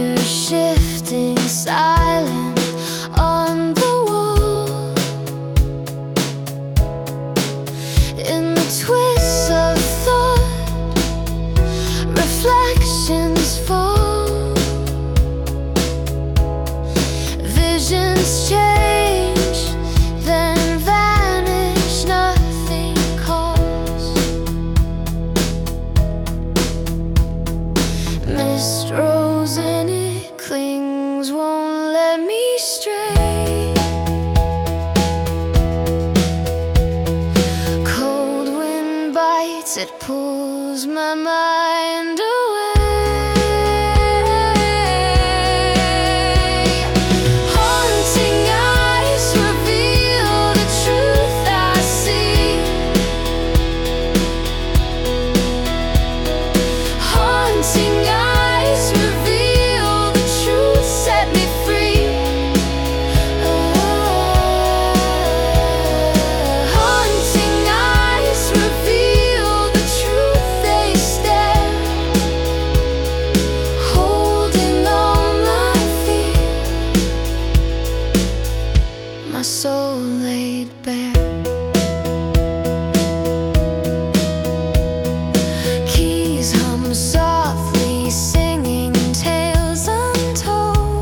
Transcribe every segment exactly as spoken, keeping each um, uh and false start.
Colors shifting, silent on the wall. In the twists of thought, reflections fall. Visions change, then vanish, nothing calls. Mist rose and it clings, won't let me stray. Cold wind bites, it pulls my mind away. Haunting eyes reveal the truth I see. Haunting eyes reveal the truth, set me free. Haunting eyes reveal the truth, they stare, holding all my fear, my soul laid bare. Keys hum softly, singing tales untold.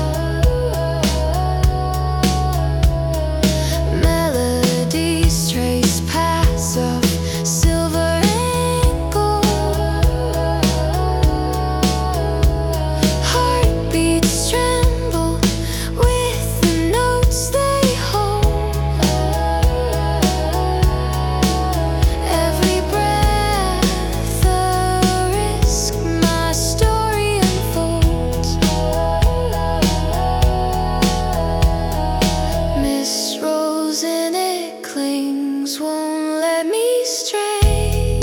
Melodies trace paths of silver and gold. Heartbeats tremble with the notes they hold. Every breath a risk, my story unfolds. Mist rolls and it clings, won't let me stray.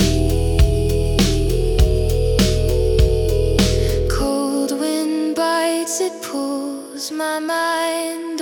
Cold wind bites, it pulls my mind